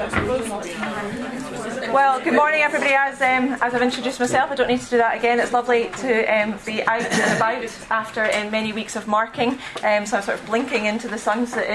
Well, good morning, everybody. As I've introduced myself, I don't need to do that again. It's lovely to be out and about after many weeks of marking. So I'm sort of blinking into the sunshine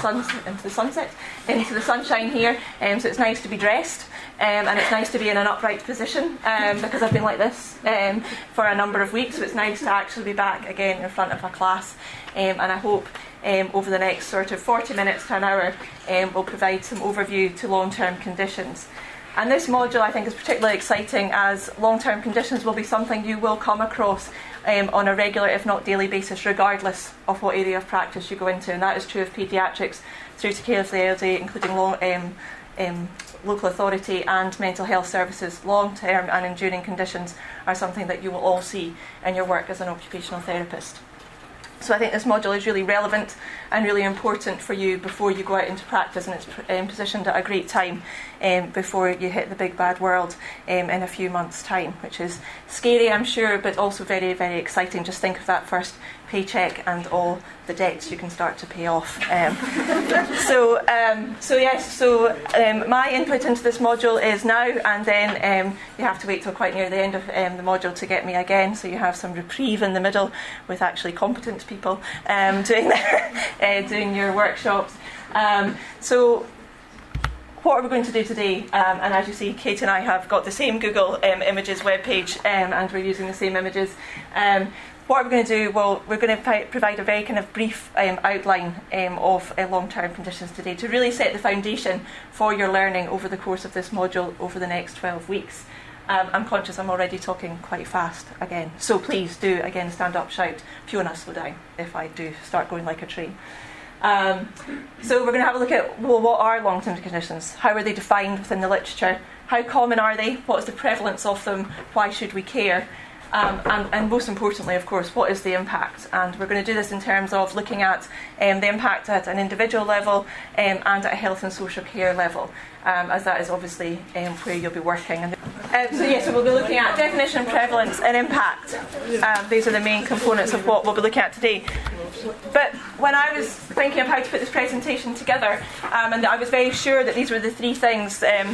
here. So it's nice to be dressed. And it's nice to be in an upright position because I've been like this for a number of weeks. So it's nice to actually be back again in front of a class. And I hope over the next sort of 40 minutes to an hour we'll provide some overview to long-term conditions. And this module I think is particularly exciting as long-term conditions will be something you will come across on a regular, if not daily basis, regardless of what area of practice you go into. And that is true of paediatrics through to care of the elderly, including local authority and mental health services. Long-term and enduring conditions are something that you will all see in your work as an occupational therapist. So I think this module is really relevant and really important for you before you go out into practice, and it's positioned at a great time before you hit the big bad world in a few months' time, which is scary, I'm sure, but also very, very exciting. Just think of that first paycheck and all the debts you can start to pay off. My input into this module is now, and then you have to wait till quite near the end of the module to get me again, so you have some reprieve in the middle with actually competent people doing your workshops. So what are we going to do today? And as you see, Kate and I have got the same Google Images webpage, and we're using the same images. What are we going to do? Well, we're going to provide a very kind of brief outline of long-term conditions today to really set the foundation for your learning over the course of this module over the next 12 weeks. I'm conscious I'm already talking quite fast again, so please do, again, stand up, shout, Fiona, slow down, if I do start going like a train. So we're going to have a look at, well, what are long-term conditions? How are they defined within the literature? How common are they? What is the prevalence of them? Why should we care? And most importantly, of course, what is the impact? And we're going to do this in terms of looking at the impact at an individual level and at a health and social care level, as that is obviously where you'll be working. So we'll be looking at definition, prevalence and impact. These are the main components of what we'll be looking at today. But when I was thinking of how to put this presentation together, and I was very sure that these were the three things that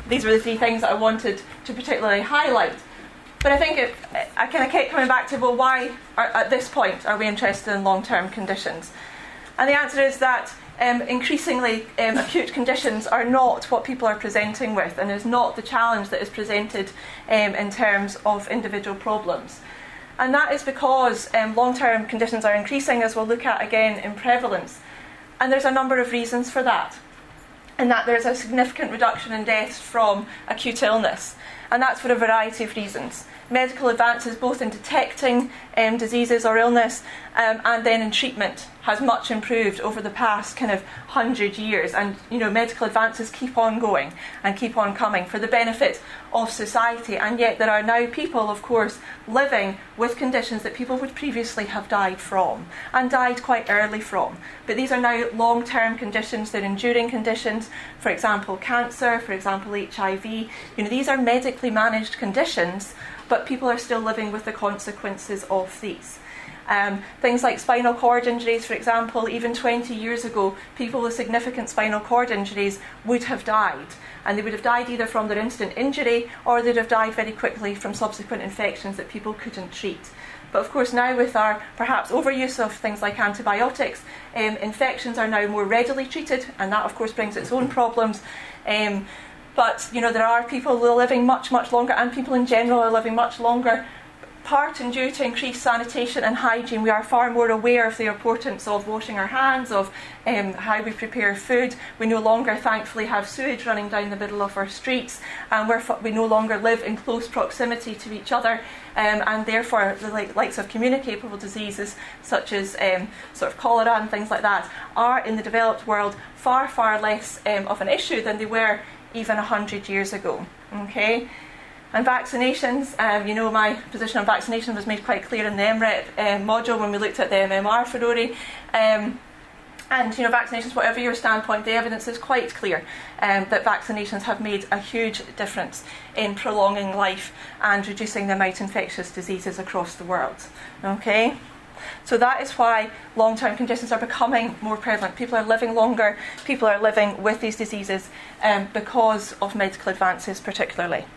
I wanted to particularly highlight. But I think I kind of kept coming back to, well, why at this point are we interested in long-term conditions? And the answer is that increasingly acute conditions are not what people are presenting with, and is not the challenge that is presented in terms of individual problems. And that is because long-term conditions are increasing, as we'll look at again in prevalence. And there's a number of reasons for that. And that there's a significant reduction in deaths from acute illness. And that's for a variety of reasons. Medical advances both in detecting diseases or illness and then in treatment has much improved over the past kind of 100 years. And, medical advances keep on going and keep on coming for the benefit of society. And yet there are now people, of course, living with conditions that people would previously have died from and died quite early from. But these are now long-term conditions, they're enduring conditions. For example, cancer, for example, HIV. These are medically managed conditions, but people are still living with the consequences of these. Things like spinal cord injuries, for example, even 20 years ago, people with significant spinal cord injuries would have died. And they would have died either from their instant injury or they'd have died very quickly from subsequent infections that people couldn't treat. But of course now with our perhaps overuse of things like antibiotics, infections are now more readily treated, and that of course brings its own problems. But there are people who are living much, much longer, and people in general are living much longer. Part and due to increased sanitation and hygiene, we are far more aware of the importance of washing our hands, of how we prepare food. We no longer, thankfully, have sewage running down the middle of our streets, and we no longer live in close proximity to each other, and therefore the likes of communicable diseases such as sort of cholera and things like that are in the developed world far, far less of an issue than they were even 100 years ago. Okay. And vaccinations, my position on vaccination was made quite clear in the MREP module when we looked at the MMR for ORI. And vaccinations, whatever your standpoint, the evidence is quite clear that vaccinations have made a huge difference in prolonging life and reducing the amount of infectious diseases across the world. Okay. So that is why long-term conditions are becoming more prevalent. People are living longer, people are living with these diseases because of medical advances particularly.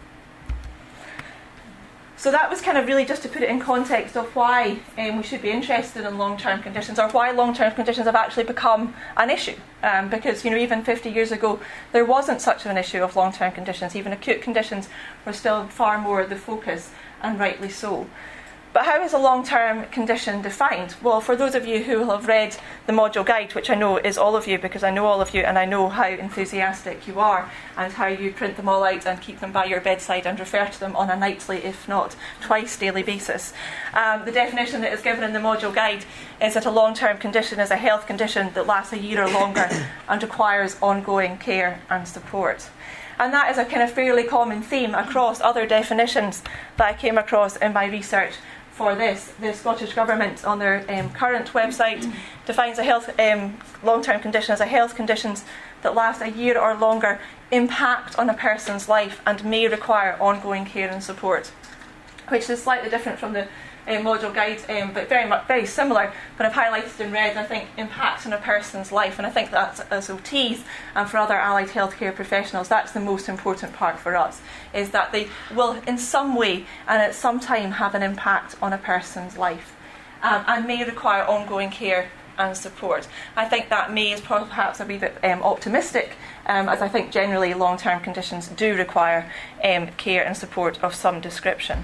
So that was kind of really just to put it in context of why we should be interested in long-term conditions, or why long-term conditions have actually become an issue. Because even 50 years ago, there wasn't such an issue of long-term conditions. Even acute conditions were still far more the focus, and rightly so. But how is a long-term condition defined? Well, for those of you who will have read the module guide, which I know is all of you because I know all of you and I know how enthusiastic you are and how you print them all out and keep them by your bedside and refer to them on a nightly, if not twice daily basis. The definition that is given in the module guide is that a long-term condition is a health condition that lasts a year or longer and requires ongoing care and support. And that is a kind of fairly common theme across other definitions that I came across in my research for this. The Scottish Government on their current website defines a long-term condition as a health conditions that last a year or longer, impact on a person's life and may require ongoing care and support, which is slightly different from the module guide, but very similar. But I've highlighted in red, I think, impact on a person's life, and I think that's, as OTs and for other allied healthcare professionals, that's the most important part for us, is that they will in some way and at some time have an impact on a person's life and may require ongoing care and support. I think that may is perhaps a wee bit optimistic, as I think generally long-term conditions do require care and support of some description.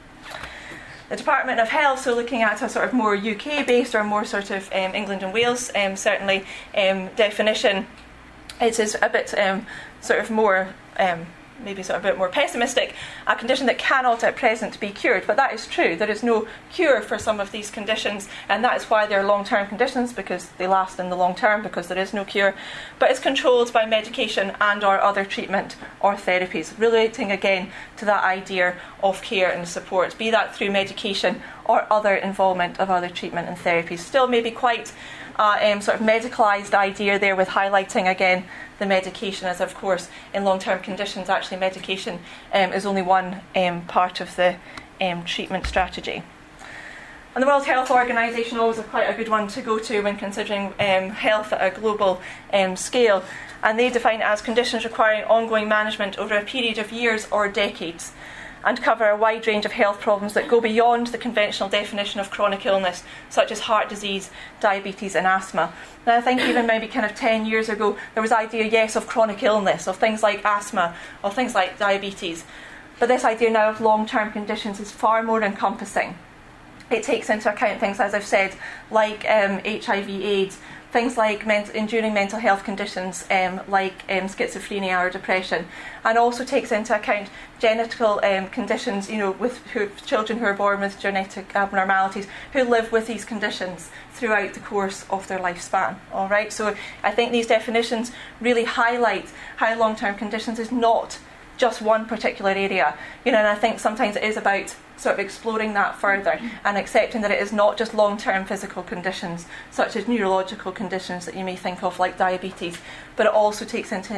The Department of Health, so looking at a sort of more UK-based or more sort of England and Wales certainly definition, it is a bit sort of more maybe sort of a bit more pessimistic, a condition that cannot at present be cured. But that is true. There is no cure for some of these conditions, and that is why they're long-term conditions, because they last in the long term, because there is no cure. But it's controlled by medication and or other treatment or therapies, relating again to that idea of care and support, be that through medication or other involvement of other treatment and therapies. Still maybe quite sort of medicalised idea there, with highlighting again the medication, as of course in long-term conditions actually medication is only one part of the treatment strategy. And the World Health Organization always is quite a good one to go to when considering health at a global scale, and they define it as conditions requiring ongoing management over a period of years or decades, and cover a wide range of health problems that go beyond the conventional definition of chronic illness, such as heart disease, diabetes and asthma. Now, I think even maybe kind of 10 years ago, there was idea, yes, of chronic illness, of things like asthma, of things like diabetes. But this idea now of long-term conditions is far more encompassing. It takes into account things, as I've said, like HIV/AIDS, things like enduring mental health conditions like schizophrenia or depression, and also takes into account genital conditions, with children who are born with genetic abnormalities who live with these conditions throughout the course of their lifespan. All right, so I think these definitions really highlight how long-term conditions is not just one particular area, and I think sometimes it is about sort of exploring that further and accepting that it is not just long-term physical conditions such as neurological conditions that you may think of like diabetes, but it also takes into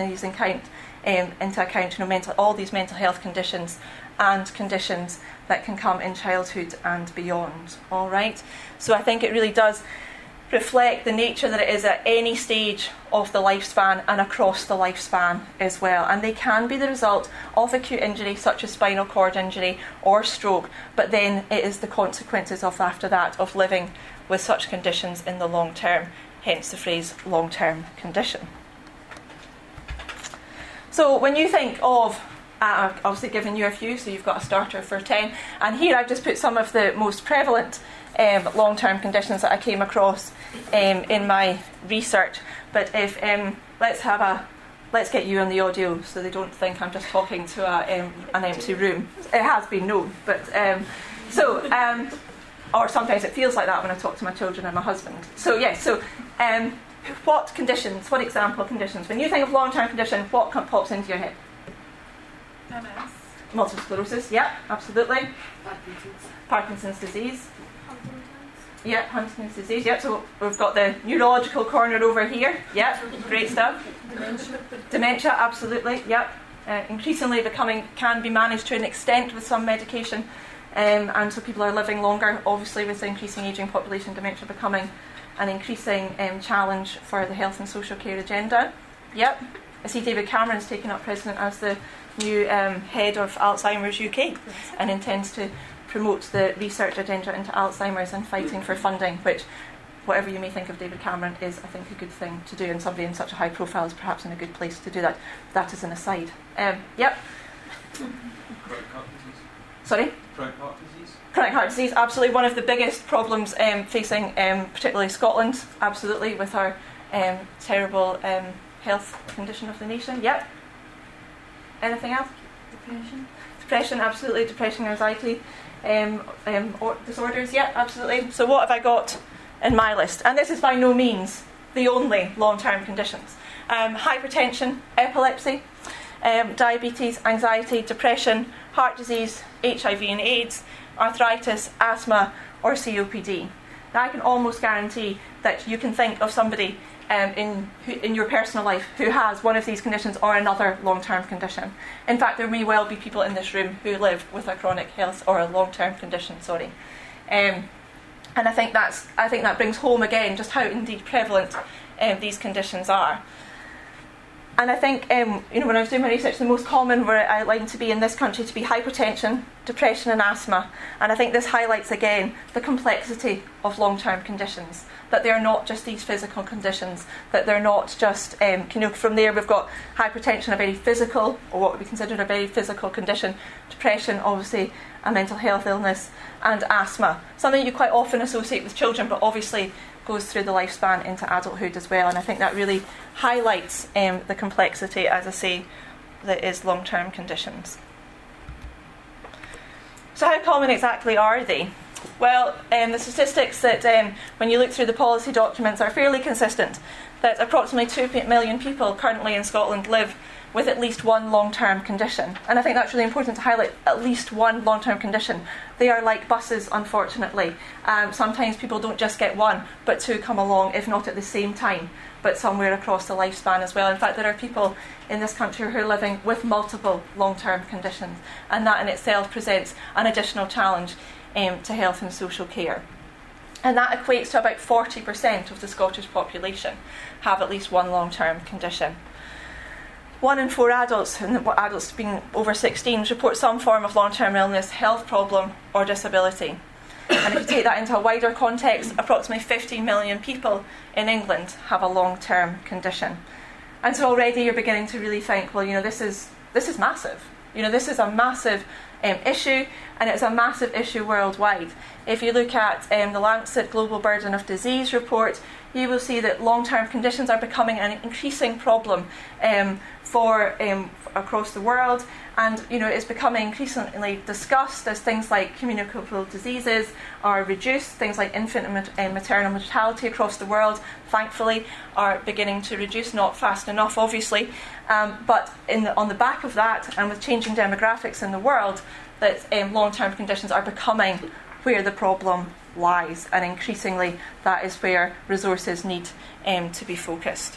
account all these mental health conditions and conditions that can come in childhood and beyond. All right, so I think it really does reflect the nature that it is at any stage of the lifespan and across the lifespan as well. And they can be the result of acute injury such as spinal cord injury or stroke, but then it is the consequences of after that of living with such conditions in the long term, hence the phrase long-term condition. So when you think of I've obviously given you a few, so you've got a starter for 10, and here I've just put some of the most prevalent long-term conditions that I came across in my research. But if let's get you on the audio so they don't think I'm just talking to an empty room. It has been known, but or sometimes it feels like that when I talk to my children and my husband. So yes, what conditions? What example conditions? When you think of long-term condition, what pops into your head? MS. Multiple sclerosis, yeah, absolutely. Parkinson's disease. Yeah, Huntington's disease, yeah, so we've got the neurological corner over here, yeah, great stuff. Dementia, absolutely, yeah. Increasingly can be managed to an extent with some medication and so people are living longer. Obviously, with the increasing ageing population, dementia becoming an increasing challenge for the health and social care agenda. Yep, I see David Cameron's taken up President as the new head of Alzheimer's UK, and intends to promote the research agenda into Alzheimer's and fighting for funding, which, whatever you may think of David Cameron, is, I think, a good thing to do, and somebody in such a high profile is perhaps in a good place to do that. That is an aside. Yep. Chronic heart disease. Sorry? Chronic heart disease. Chronic heart disease, absolutely one of the biggest problems facing particularly Scotland, absolutely, with our terrible health condition of the nation. Yep. Anything else? Depression. Depression, absolutely. Depression, anxiety, disorders. Yep, absolutely. So what have I got in my list? And this is by no means the only long-term conditions. Hypertension, epilepsy, diabetes, anxiety, depression, heart disease, HIV and AIDS, arthritis, asthma, or COPD. Now, I can almost guarantee that you can think of somebody in your personal life who has one of these conditions or another long-term condition. In fact, there may well be people in this room who live with a chronic health or a long-term condition. And I think that brings home again just how indeed prevalent these conditions are. And I think, when I was doing my research, the most common were outlined to be in this country to be hypertension, depression and asthma. And I think this highlights again the complexity of long-term conditions, that they're not just these physical conditions, that they're not just, from there we've got hypertension, a very physical, or what would be considered a very physical condition, depression, obviously a mental health illness, and asthma, something you quite often associate with children, but obviously goes through the lifespan into adulthood as well. And I think that really highlights the complexity, as I say, that is long-term conditions. So how common exactly are they? Well, the statistics that when you look through the policy documents are fairly consistent, that approximately 2 million people currently in Scotland live with at least one long-term condition. And I think that's really important to highlight, at least one long-term condition. They are like buses, unfortunately. Sometimes people don't just get one, but two come along, if not at the same time, but somewhere across the lifespan as well. In fact, there are people in this country who are living with multiple long-term conditions, and that in itself presents an additional challenge to health and social care. And that equates to about 40% of the Scottish population have at least one long-term condition. 1 in 4 adults, and adults being over 16, report some form of long-term illness, health problem or disability. And if you take that into a wider context, approximately 50 million people in England have a long-term condition. And so already you're beginning to really think, well, this is massive. This is a massive issue, and it's a massive issue worldwide. If you look at the Lancet Global Burden of Disease report, you will see that long-term conditions are becoming an increasing problem for across the world, and it's becoming increasingly discussed as things like communicable diseases are reduced, things like infant and maternal mortality across the world, thankfully, are beginning to reduce, not fast enough, obviously, but on the back of that, and with changing demographics in the world, that long-term conditions are becoming where the problem lies, and increasingly that is where resources need to be focused.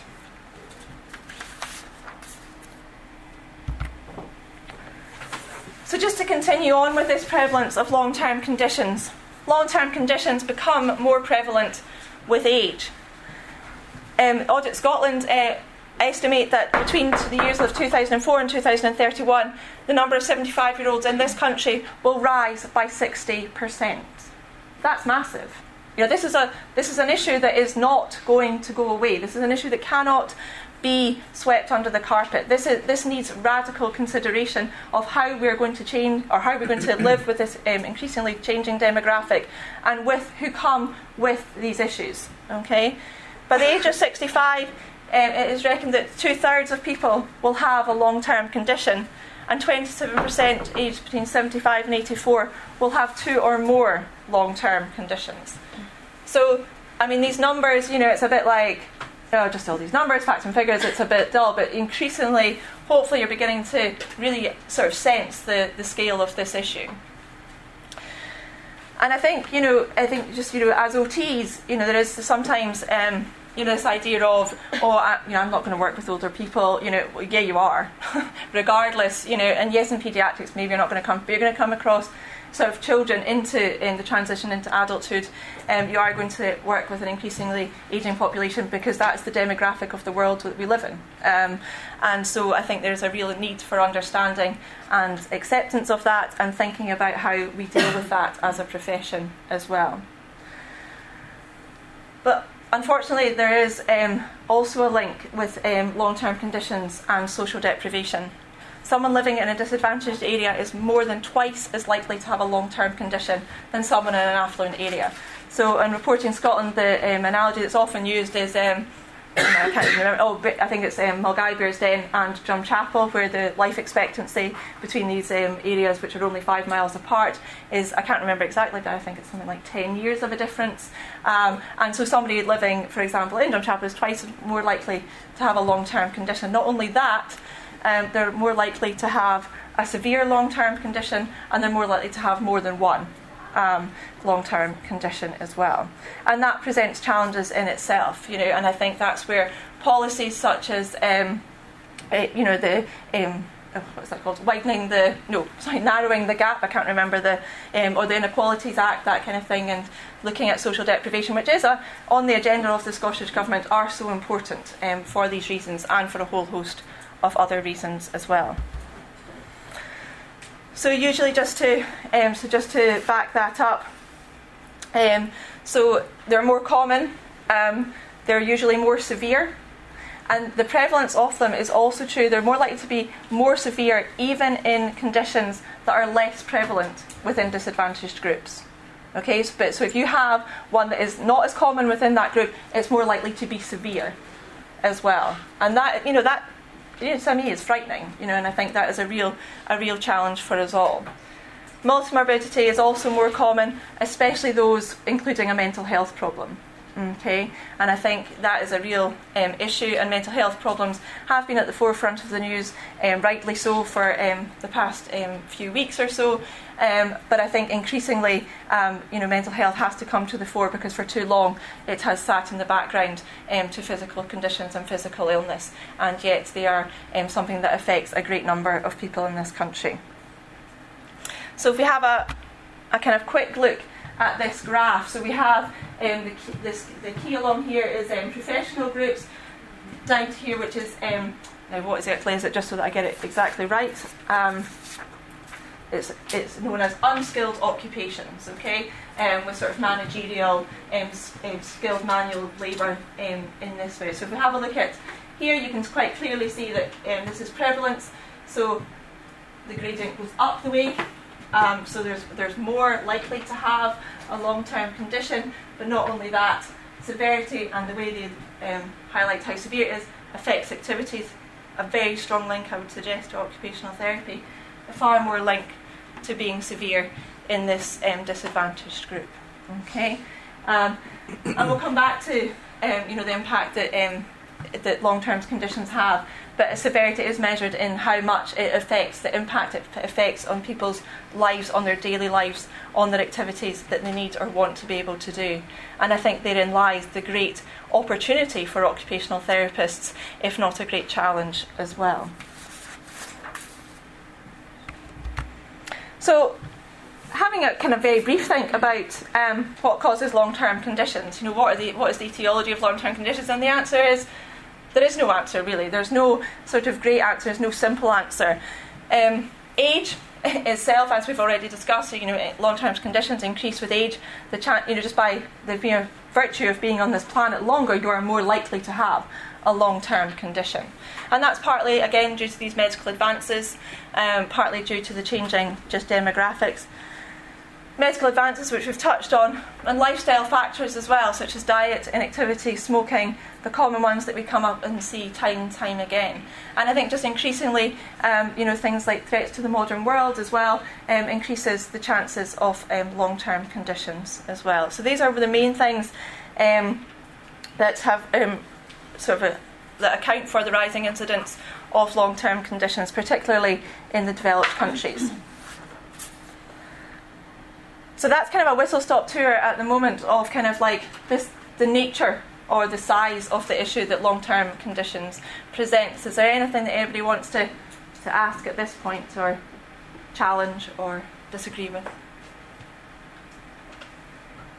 So just to continue on with this prevalence of long-term conditions become more prevalent with age. Audit Scotland estimate that between the years of 2004 and 2031, the number of 75-year-olds in this country will rise by 60%. That's massive. This is an issue that is not going to go away. This is an issue that cannot be swept under the carpet. This needs radical consideration of how we're going to change, or how we're going to live with this increasingly changing demographic, and with who come with these issues. Okay, by the age of 65, it is reckoned that 2/3 of people will have a long-term condition, and 27% aged between 75 and 84 will have 2 or more long-term conditions. So, these numbers, it's a bit like, just all these numbers, facts and figures, it's a bit dull, but increasingly, hopefully you're beginning to really sort of sense the scale of this issue. And I think just, as OTs, there is sometimes, this idea of, I'm not going to work with older people, yeah, you are, regardless, and yes, in paediatrics, maybe you're not going to come, but you're going to come across sort of children in the transition into adulthood, you are going to work with an increasingly ageing population, because that's the demographic of the world that we live in. And so I think there's a real need for understanding and acceptance of that, and thinking about how we deal with that as a profession as well. But unfortunately, there is also a link with long-term conditions and social deprivation. Someone living in a disadvantaged area is more than twice as likely to have a long-term condition than someone in an affluent area. So in Reporting Scotland, the analogy that's often used is, I can't even remember, I think it's Mulgai Bearsden and Drumchapel, where the life expectancy between these areas, which are only 5 miles apart, is, I can't remember exactly, but I think it's something like 10 years of a difference. And so somebody living, for example, in Drumchapel is twice more likely to have a long-term condition. Not only that, they're more likely to have a severe long-term condition, and they're more likely to have more than one long-term condition as well. And that presents challenges in itself, and I think that's where policies such as, what's that called? Narrowing the gap, I can't remember or the Inequalities Act, that kind of thing, and looking at social deprivation, which is on the agenda of the Scottish Government, are so important for these reasons, and for a whole host of other reasons as well. So usually, just to back that up, so they're more common, they're usually more severe, and the prevalence of them is also true. They're more likely to be more severe even in conditions that are less prevalent within disadvantaged groups. Okay, so if you have one that is not as common within that group, it's more likely to be severe as well. And that to me is frightening, and I think that is a real challenge for us all. Multimorbidity is also more common, especially those including a mental health problem. Okay, and I think that is a real issue, and mental health problems have been at the forefront of the news, rightly so, for the past few weeks or so. But I think increasingly, mental health has to come to the fore, because for too long it has sat in the background to physical conditions and physical illness, and yet they are something that affects a great number of people in this country. So if we have a kind of quick look at this graph, so we have the key along here is professional groups, down to here, which is now what is it? Is it just so that I get it exactly right? It's known as unskilled occupations, okay, with sort of managerial, skilled manual labour in this way. So if we have a look at here, you can quite clearly see that this is prevalence. So the gradient goes up the way. So there's more likely to have a long-term condition, but not only that, severity and the way they highlight how severe it is affects activities. A very strong link, I would suggest, to occupational therapy. A far more link to being severe in this disadvantaged group. Okay, and we'll come back to the impact that long-term conditions have. But severity is measured in how much it affects, the impact it affects on people's lives, on their daily lives, on their activities that they need or want to be able to do. And I think therein lies the great opportunity for occupational therapists, if not a great challenge as well. So, having a kind of very brief think about what causes long-term conditions. What is the etiology of long-term conditions? And the answer is, there is no answer, really. There's no sort of great answer. There's no simple answer. Age itself, as we've already discussed, long-term conditions increase with age. Just by the virtue of being on this planet longer, you are more likely to have a long-term condition. And that's partly, again, due to these medical advances, partly due to the changing just demographics. Medical advances, which we've touched on, and lifestyle factors as well, such as diet, inactivity, smoking, the common ones that we come up and see time and time again. And I think just increasingly, things like threats to the modern world as well, increases the chances of long-term conditions as well. So these are the main things that have that account for the rising incidence of long-term conditions, particularly in the developed countries. So that's kind of a whistle-stop tour at the moment of kind of like the nature or the size of the issue that long-term conditions presents. Is there anything that anybody wants to ask at this point, or challenge or disagree with?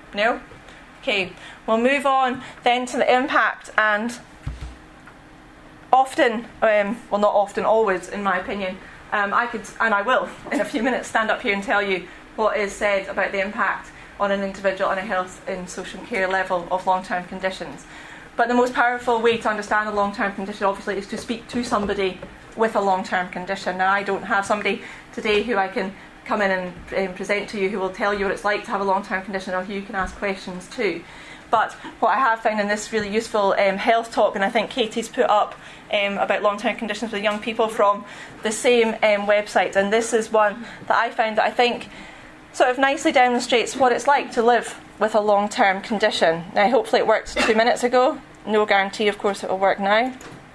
No? Okay, we'll move on then to the impact, and often, well not often, always in my opinion, I could, and I will, in a few minutes stand up here and tell you what is said about the impact on an individual on a health and social care level of long-term conditions. But the most powerful way to understand a long-term condition obviously is to speak to somebody with a long-term condition. Now I don't have somebody today who I can come in and present to you who will tell you what it's like to have a long-term condition, or who you can ask questions to. But what I have found in this really useful health talk, and I think Katie's put up about long-term conditions with young people from the same website, and this is one that I found that I think sort of nicely demonstrates what it's like to live with a long-term condition. Now hopefully it worked 2 minutes ago. No guarantee, of course, it will work now.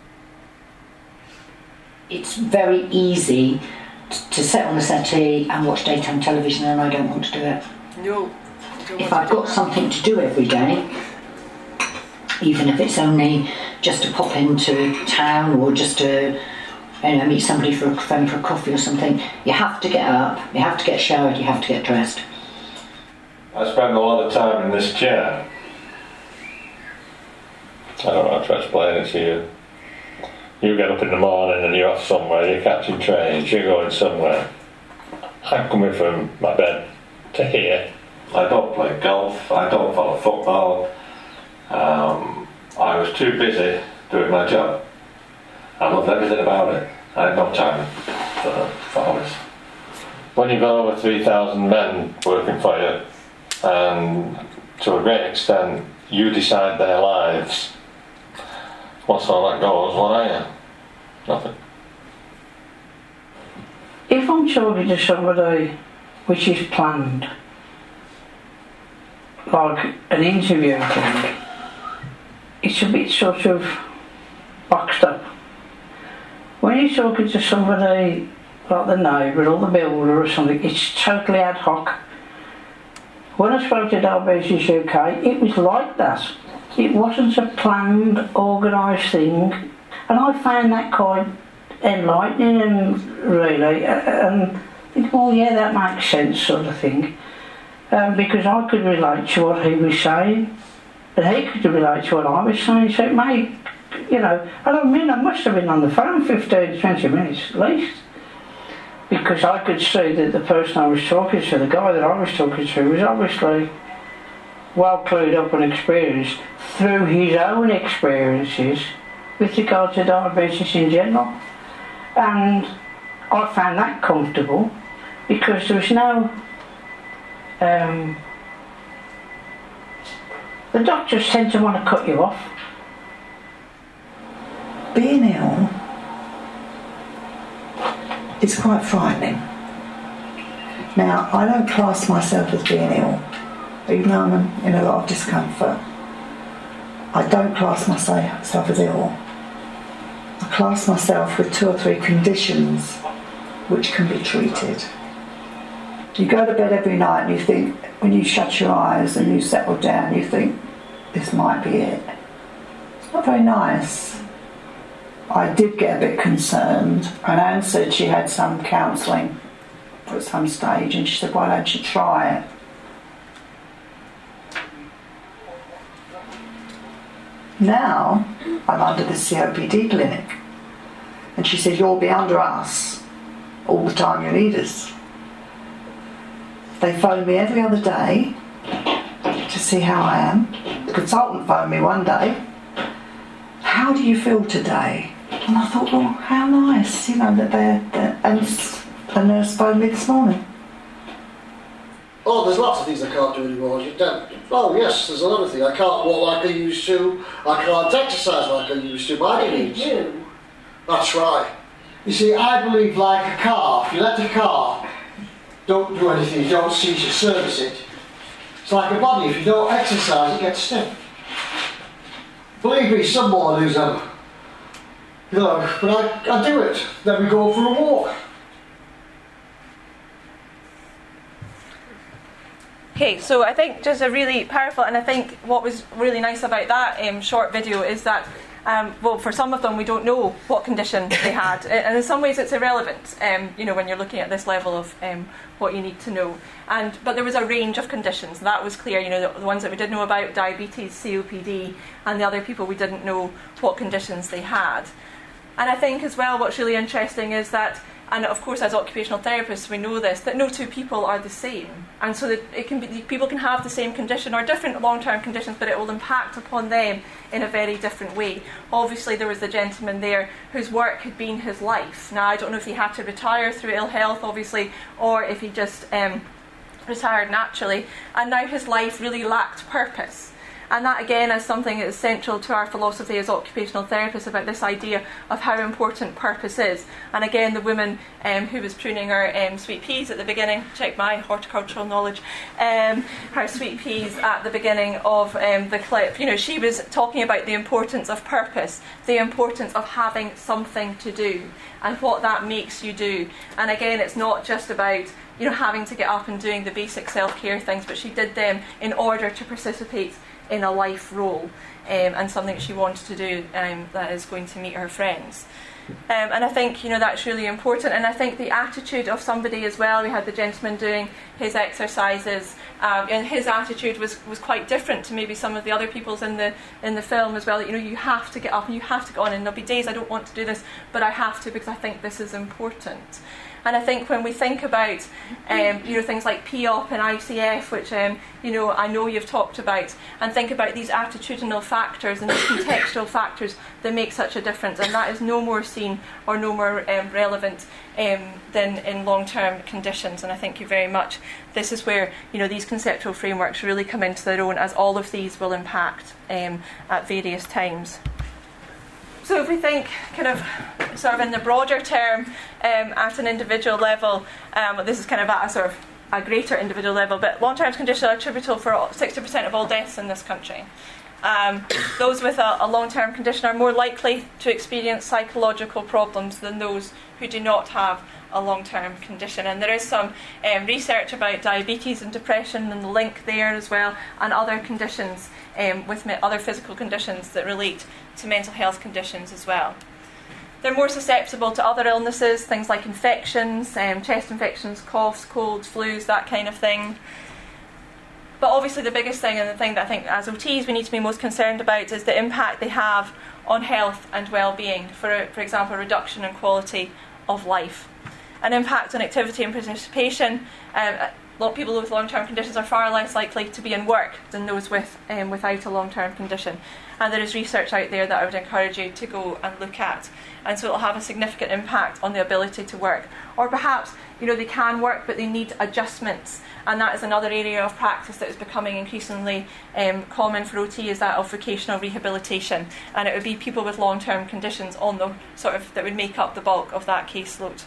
It's very easy to sit on the settee and watch daytime television, and I don't want to do it. No. If I've got something to do every day, even if it's only just to pop into town or just to meet somebody for a coffee or something, you have to get up, you have to get showered, you have to get dressed. I spend a lot of time in this chair. I don't know how to explain it to you. You get up in the morning and you're off somewhere, you're catching trains, you're going somewhere. I'm coming from my bed to here. I don't play golf, I don't follow football. I was too busy doing my job. I loved everything about it. I had no time for all this. When you've got over 3,000 men working for you, and to a great extent you decide their lives, once all that goes, what are you? Nothing. If I'm talking to somebody which is planned, like an interview thing, it's a bit sort of boxed up. When you're talking to somebody like the neighbour or the builder or something, it's totally ad hoc. When I spoke to Diabetes UK, it was like that. It wasn't a planned, organised thing, and I found that quite enlightening, really, and think, well, yeah, that makes sense, sort of thing, because I could relate to what he was saying, and he could relate to what I was saying, so it made, I must have been on the phone 15, 20 minutes at least, because I could see that the person I was talking to, the guy that I was talking to, was obviously well clued up and experienced through his own experiences with regard to diabetes in general. And I found that comfortable because there was no... the doctors tend to want to cut you off. Being ill is quite frightening. Now, I don't class myself as being ill, even though I'm in a lot of discomfort. I don't class myself as ill. I class myself with 2 or 3 conditions which can be treated. You go to bed every night and you think, when you shut your eyes and you settle down, you think, this might be it. It's not very nice. I did get a bit concerned, and Anne said she had some counselling at some stage, and she said, why don't you try it? Now I'm under the COPD clinic, and she said, you'll be under us all the time you need us. They phone me every other day to see how I am. The consultant phoned me one day, how do you feel today? And I thought, well, how nice, that they're and the nurse phoned me this morning. Oh, there's lots of things I can't do anymore. Oh yes, there's a lot of things. I can't walk like I used to. I can't exercise like I used to. By any means. That's right. You see, I believe like a car. If you let a car don't do anything, you don't cease to service it. It's like a body. If you don't exercise, it gets stiff. Believe me, some mornings but I do it. Then we go for a walk. Okay, so I think just a really powerful, and I think what was really nice about that short video is that Well, for some of them, we don't know what condition they had, and in some ways, it's irrelevant. When you're looking at this level of what you need to know. But there was a range of conditions. That was clear. The ones that we did know about: diabetes, COPD, and the other people we didn't know what conditions they had. And I think as well, what's really interesting is that, and of course as occupational therapists we know this, that no two people are the same, and so that people can have the same condition or different long-term conditions, but it will impact upon them in a very different way. Obviously there was the gentleman there whose work had been his life. Now I don't know if he had to retire through ill health, obviously, or if he just retired naturally, and now his life really lacked purpose. And that again is something that is central to our philosophy as occupational therapists, about this idea of how important purpose is. And again, the woman who was pruning her sweet peas at the beginning, check my horticultural knowledge, her sweet peas at the beginning of the clip, she was talking about the importance of purpose, the importance of having something to do, and what that makes you do. And again, it's not just about having to get up and doing the basic self-care things, but she did them in order to participate in a life role, and something she wanted to do that is going to meet her friends. And I think that's really important. And I think the attitude of somebody as well. We had the gentleman doing his exercises, and his attitude was quite different to maybe some of the other people's in the film as well. You have to get up and you have to go on, and there'll be days I don't want to do this, but I have to because I think this is important. And I think when we think about things like POP and ICF, which I know you've talked about, and think about these attitudinal factors and these contextual factors that make such a difference, and that is no more seen or no more relevant than in long-term conditions. And I thank you very much. This is where these conceptual frameworks really come into their own, as all of these will impact at various times. So if we think kind of sort of in the broader term at an individual level, this is kind of at a sort of a greater individual level, but long-term conditions are attributable for 60% of all deaths in this country. Those with a long-term condition are more likely to experience psychological problems than those who do not have a long-term condition. And there is some research about diabetes and depression and the link there as well, and other conditions with other physical conditions that relate to mental health conditions as well. They're more susceptible to other illnesses, things like infections, chest infections, coughs, colds, flus, that kind of thing. But obviously the biggest thing, and the thing that I think as OTs we need to be most concerned about, is the impact they have on health and well-being. For example, reduction in quality of life. An impact on activity and participation. People with long-term conditions are far less likely to be in work than those without a long-term condition. And there is research out there that I would encourage you to go and look at. And so it will have a significant impact on the ability to work. Or perhaps, they can work, but they need adjustments. And that is another area of practice that is becoming increasingly common for OT, is that of vocational rehabilitation. And it would be people with long-term conditions that would make up the bulk of that caseload.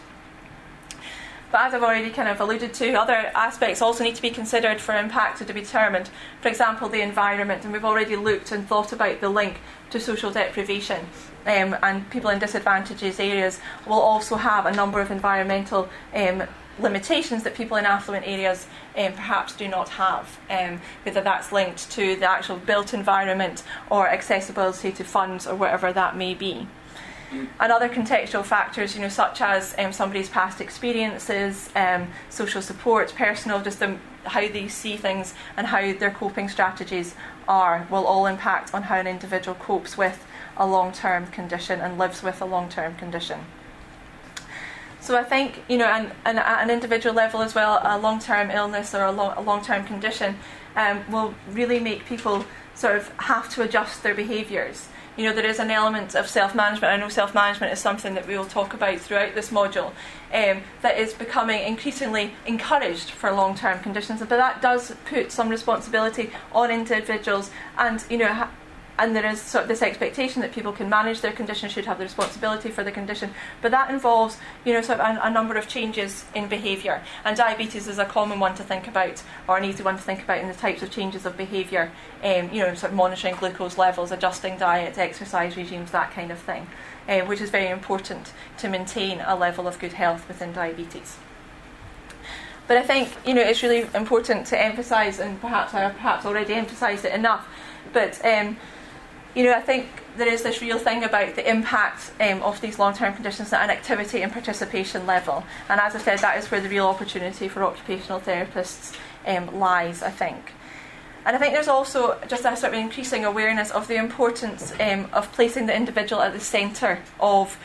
But as I've already kind of alluded to, other aspects also need to be considered for impact to be determined. For example, the environment, and we've already looked and thought about the link to social deprivation. And people in disadvantaged areas will also have a number of environmental limitations that people in affluent areas perhaps do not have, whether that's linked to the actual built environment or accessibility to funds or whatever that may be. And other contextual factors, such as somebody's past experiences, social support, personal, just how they see things and how their coping strategies are, will all impact on how an individual copes with a long-term condition and lives with a long-term condition. So I think, and at an individual level as well, a long-term illness or a long-term condition will really make people sort of have to adjust their behaviours. There is an element of self-management. I know self-management is something that we will talk about throughout this module, that is becoming increasingly encouraged for long-term conditions. But that does put some responsibility on individuals, and and there is sort of this expectation that people can manage their condition, should have the responsibility for the condition. But that involves, sort of a number of changes in behaviour. And diabetes is a common one to think about, or an easy one to think about in the types of changes of behaviour. Sort of monitoring glucose levels, adjusting diet, exercise regimes, that kind of thing, which is very important to maintain a level of good health within diabetes. But I think, it's really important to emphasise, and perhaps I have already emphasised it enough, but I think there is this real thing about the impact of these long-term conditions at an activity and participation level. And as I said, that is where the real opportunity for occupational therapists lies, I think. And I think there's also just a sort of increasing awareness of the importance of placing the individual at the centre of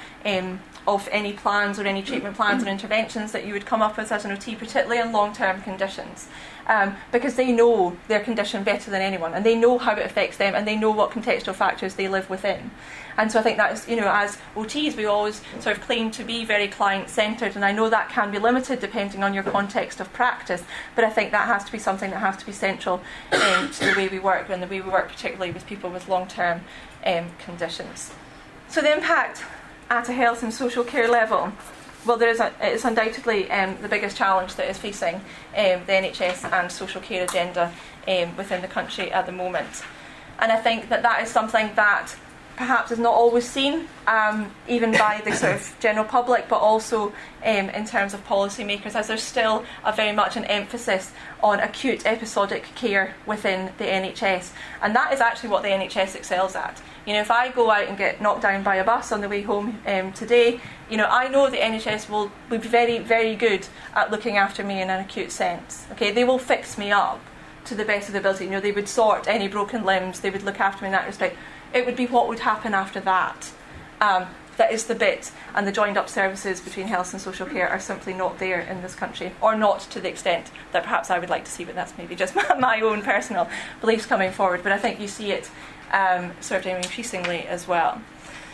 any plans or any treatment plans or interventions that you would come up with as an OT, particularly in long-term conditions. Because they know their condition better than anyone, and they know how it affects them, and they know what contextual factors they live within. And so I think that is, as OTs, we always sort of claim to be very client-centred, and I know that can be limited depending on your context of practice, but I think that has to be something that has to be central to the way we work, and the way we work particularly with people with long-term conditions. So the impact at a health and social care level. Well, it's undoubtedly the biggest challenge that is facing the NHS and social care agenda within the country at the moment. And I think that is something that perhaps is not always seen, even by the sort of general public, but also in terms of policymakers, as there's still very much an emphasis on acute episodic care within the NHS. And that is actually what the NHS excels at. If I go out and get knocked down by a bus on the way home today, I know the NHS will be very, very good at looking after me in an acute sense. Okay, they will fix me up to the best of their ability. They would sort any broken limbs, they would look after me in that respect. It would be what would happen after that. That is the bit, and the joined up services between health and social care are simply not there in this country, or not to the extent that perhaps I would like to see, but that's maybe just my own personal beliefs coming forward. But I think you see it sort of increasingly as well.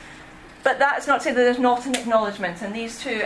But that's not to say that there's not an acknowledgement, and these two,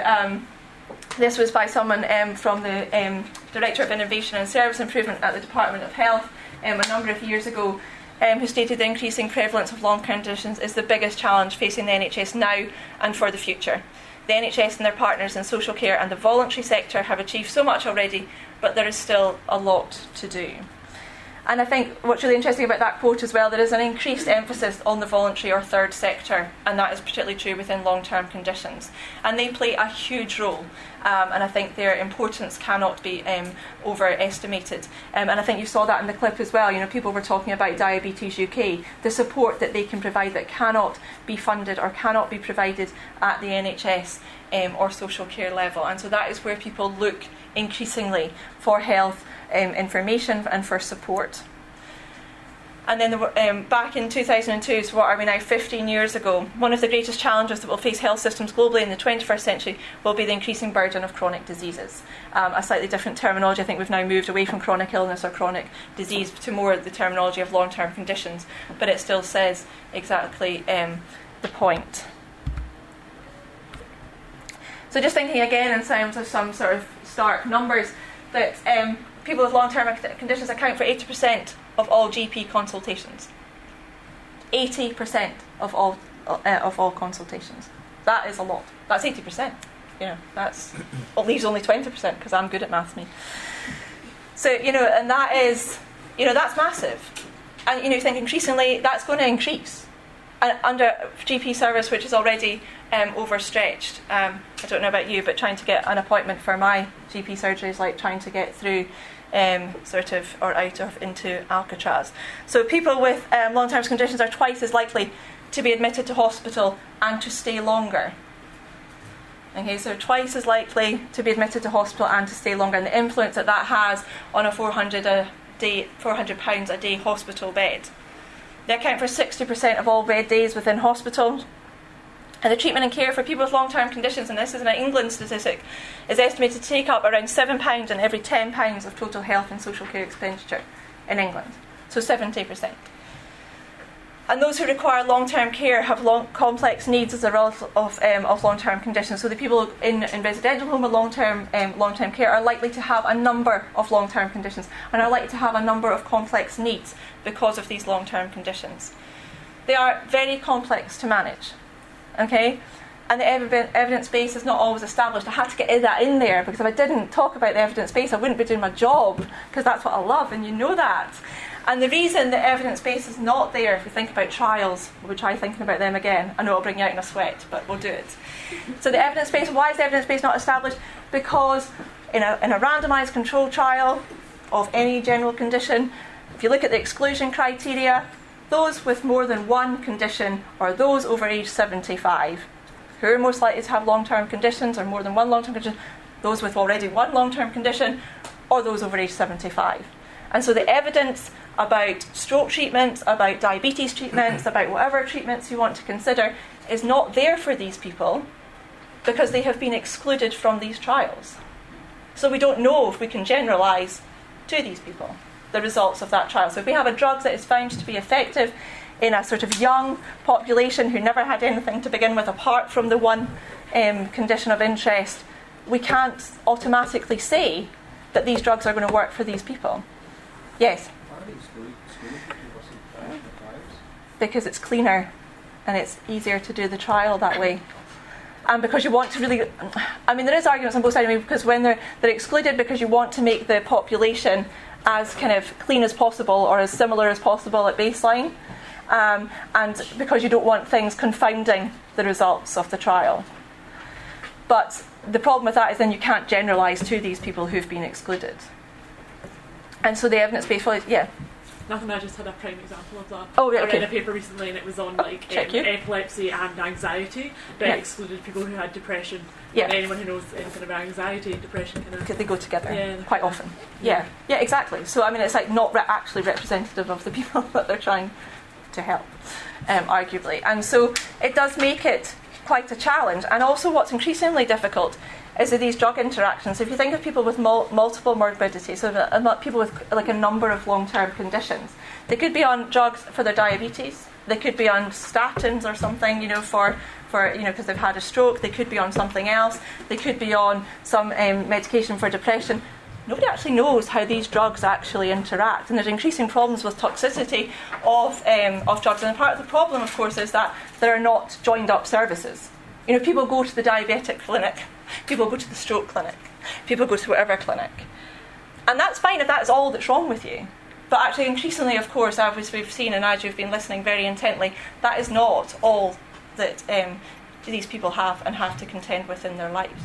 this was by someone from the Director of Innovation and Service Improvement at the Department of Health a number of years ago, who stated the increasing prevalence of long-term conditions is the biggest challenge facing the NHS now and for the future. The NHS and their partners in social care and the voluntary sector have achieved so much already, but there is still a lot to do. And I think what's really interesting about that quote as well, there is an increased emphasis on the voluntary or third sector, and that is particularly true within long-term conditions. And they play a huge role, and I think their importance cannot be overestimated. And I think you saw that in the clip as well. People were talking about Diabetes UK, the support that they can provide that cannot be funded or cannot be provided at the NHS or social care level. And so that is where people look increasingly for health information and for support. And then back in 2002, so what are we now, 15 years ago, one of the greatest challenges that will face health systems globally in the 21st century will be the increasing burden of chronic diseases. A slightly different terminology. I think we've now moved away from chronic illness or chronic disease to more the terminology of long-term conditions, but it still says exactly the point. So just thinking again in terms of some sort of stark numbers, that people with long-term conditions account for 80% of all GP consultations. 80% of all consultations. That is a lot. That's 80%. That's leaves only 20% because I'm good at maths, me. So and that is, that's massive. And you think increasingly that's going to increase. And under GP service, which is already overstretched. I don't know about you, but trying to get an appointment for my GP surgery is like trying to get through or out of into Alcatraz. So people with long-term conditions are twice as likely to be admitted to hospital and to stay longer. Okay, so twice as likely to be admitted to hospital and to stay longer, and the influence that has on a £400 a day hospital bed. They account for 60% of all bed days within hospitals. And the treatment and care for people with long-term conditions, and this is an England statistic, is estimated to take up around £7 in every £10 of total health and social care expenditure in England. So 70%. And those who require long-term care have complex needs as a result of long-term conditions. So the people in residential home with long-term care are likely to have a number of long-term conditions and are likely to have a number of complex needs because of these long-term conditions. They are very complex to manage. Okay, and the evidence base is not always established. I had to get that in there because if I didn't talk about the evidence base, I wouldn't be doing my job, because that's what I love, and you know that. And the reason the evidence base is not there, if we think about trials, we'll try thinking about them again. I know it'll bring you out in a sweat, but we'll do it. So the evidence base, why is the evidence base not established? Because in a randomised control trial of any general condition, if you look at the exclusion criteria, those with more than one condition or those over age 75. Who are most likely to have long-term conditions or more than one long-term condition? Those with already one long-term condition or those over age 75. And so the evidence about stroke treatments, about diabetes treatments, about whatever treatments you want to consider is not there for these people because they have been excluded from these trials. So we don't know if we can generalise to these people the results of that trial. So if we have a drug that is found to be effective in a sort of young population who never had anything to begin with apart from the one condition of interest, we can't automatically say that these drugs are going to work for these people. Yes? Because it's cleaner and it's easier to do the trial that way. And because you want to really... I mean, there is arguments on both sides, because when they're excluded because you want to make the population as kind of clean as possible or as similar as possible at baseline, and because you don't want things confounding the results of the trial. But the problem with that is then you can't generalise to these people who've been excluded. And so the evidence-based... Yeah? Nothing, I just had a prime example of that. Oh, yeah, okay. I read a paper recently and it was on epilepsy and anxiety, but it excluded people who had depression. Yeah. And anyone who knows anything about anxiety and depression kind of... They go together quite often. Yeah, exactly. So, I mean, it's like not actually representative of the people that they're trying to help, arguably. And so it does make it quite a challenge. And also what's increasingly difficult is that these drug interactions. If you think of people with multiple morbidities, so people with like a number of long-term conditions, they could be on drugs for their diabetes, they could be on statins or something, for because they've had a stroke, they could be on something else, they could be on some medication for depression. Nobody actually knows how these drugs actually interact, and there's increasing problems with toxicity of drugs. And part of the problem, of course, is that there are not joined up services. People go to the diabetic clinic, people go to the stroke clinic, people go to whatever clinic. And that's fine if that's all that's wrong with you. But actually, increasingly, of course, as we've seen and as you've been listening very intently, that is not all that these people have and have to contend with in their lives.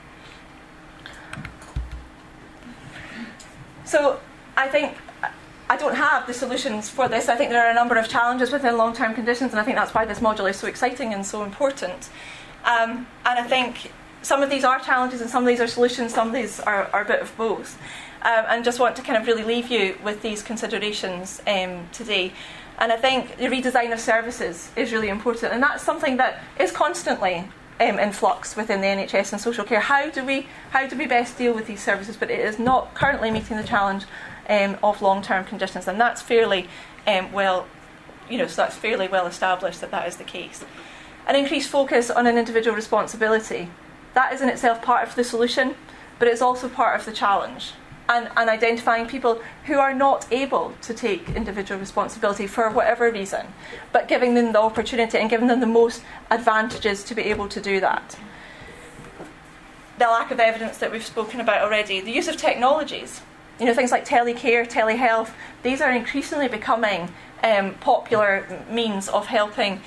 So I think I don't have the solutions for this. I think there are a number of challenges within long-term conditions, and I think that's why this module is so exciting and so important. And I think some of these are challenges and some of these are solutions, some of these are a bit of both. And just want to kind of really leave you with these considerations today. And I think the redesign of services is really important, and that's something that is constantly in flux within the NHS and social care. How do we best deal with these services? But it is not currently meeting the challenge of long-term conditions, and that's fairly so that's fairly well established that is the case. An increased focus on an individual responsibility, that is in itself part of the solution, but it's also part of the challenge. And identifying people who are not able to take individual responsibility for whatever reason, but giving them the opportunity and giving them the most advantages to be able to do that. The lack of evidence that we've spoken about already. The use of technologies, things like telecare, telehealth, these are increasingly becoming popular means of helping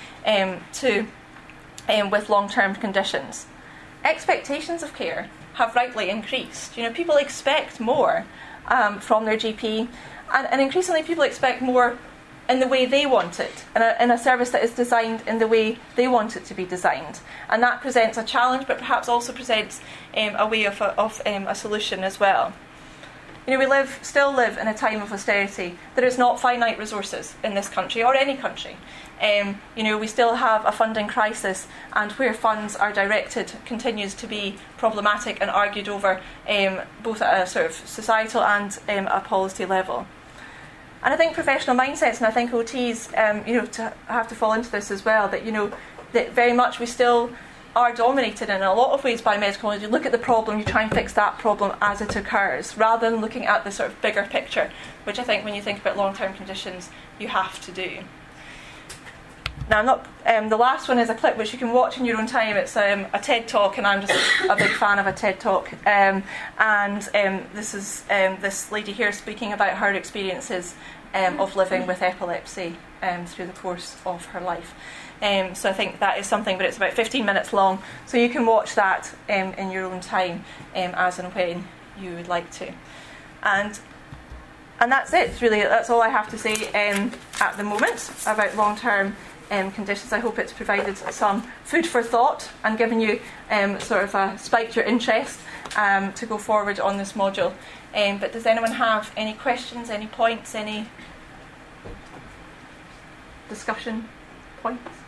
with long-term conditions. Expectations of care have rightly increased. People expect more from their GP, and increasingly people expect more in the way they want it, in a service that is designed in the way they want it to be designed. And that presents a challenge, but perhaps also presents a way of a solution as well. We still live in a time of austerity. There is not finite resources in this country or any country. We still have a funding crisis, and where funds are directed continues to be problematic and argued over both at a sort of societal and a policy level. And I think professional mindsets, and I think OTs, to have to fall into this as well, that very much we still are dominated in a lot of ways by medical knowledge. You look at the problem, you try and fix that problem as it occurs, rather than looking at the sort of bigger picture, which I think when you think about long-term conditions, you have to do. Now, the last one is a clip which you can watch in your own time. It's a TED Talk, and I'm just a big fan of a TED Talk. This is this lady here speaking about her experiences of living with epilepsy through the course of her life. So I think that is something, but it's about 15 minutes long, so you can watch that in your own time as and when you would like to. And And that's it, really. That's all I have to say at the moment about long-term conditions. I hope it's provided some food for thought and given you sort of spiked your interest to go forward on this module. But does anyone have any questions, any points, any discussion points?